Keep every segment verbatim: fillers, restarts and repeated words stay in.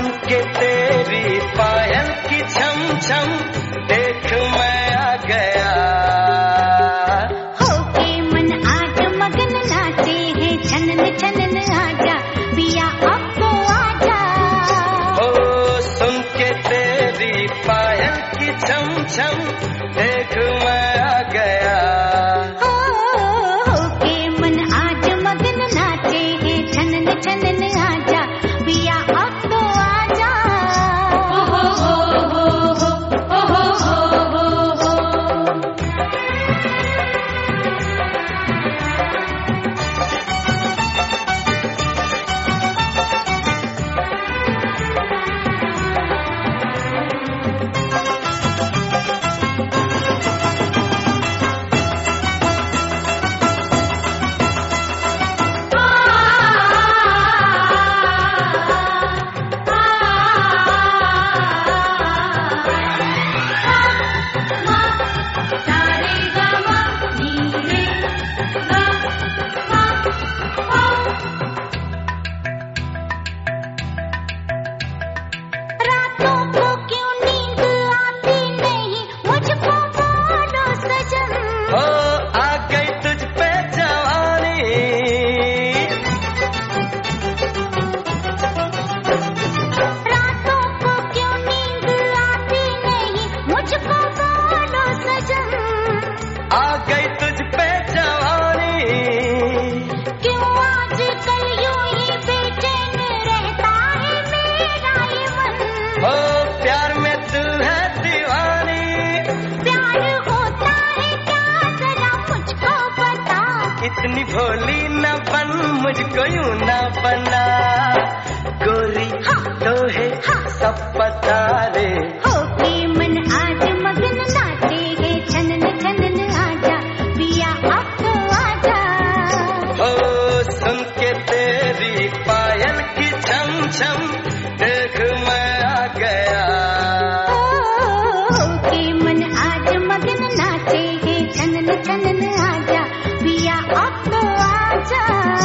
सुन के तेरी पायल की छम छम देख मैं आ गया। होके मन आज मगन नाचे है छनन छनन आजा पिया अब तो आजा। हो सुन के तेरी पायल की छम छम देख मैं आ गया। हो होके मन आज मगन नाचे है छनन छनन आजा पिया अब तो आजा। हो हो हो हो हो हो हो हो। इतनी भोली न बन मुझको यूं न बना गोरी तो है सब पता रे। होके मन आज मगन नाचे है छनन छनन आजा पिया अब तो आजा। हो सुन के तेरी पायल की छम छम देख मैं आ गया। होके मन आज मगन नाचे है छनन छनन आजा पिया अब तो आजा।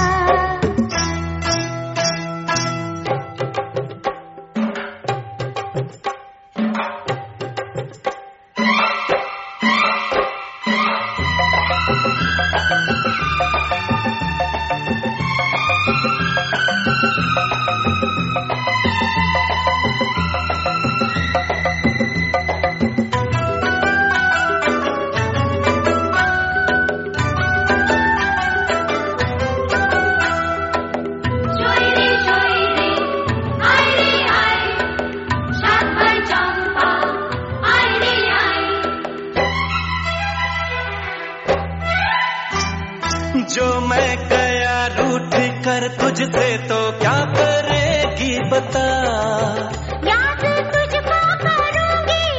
जो मैं गया रूठ कर तुझसे तो क्या करेगी बता। याद तुझको करूंगी।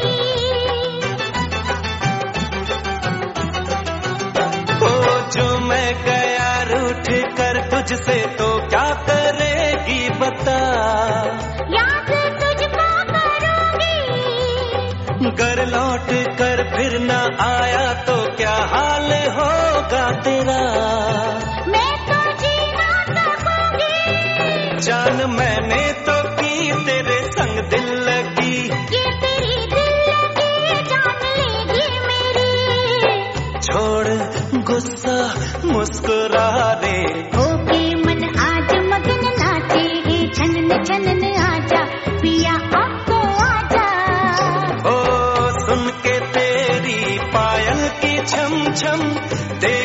ओ जो मैं गया रूठ कर तुझसे तो क्या करेगी बता। याद तुझको करूंगी। घर लौट कर फिर न आया तो क्या हाल होगा तेरा। मैं तो जी ना सकूंगी। जान मैंने तो की तेरे संग दिल लगी। ये तेरी दिल लगी जान लेगी मेरी। छोड़ गुस्सा मुस्कुरा दे। होके मन आज मगन नाचे है छनन छनन आजा पिया अब तो आजा। ओ सुन के तेरी पायल की छम छम दे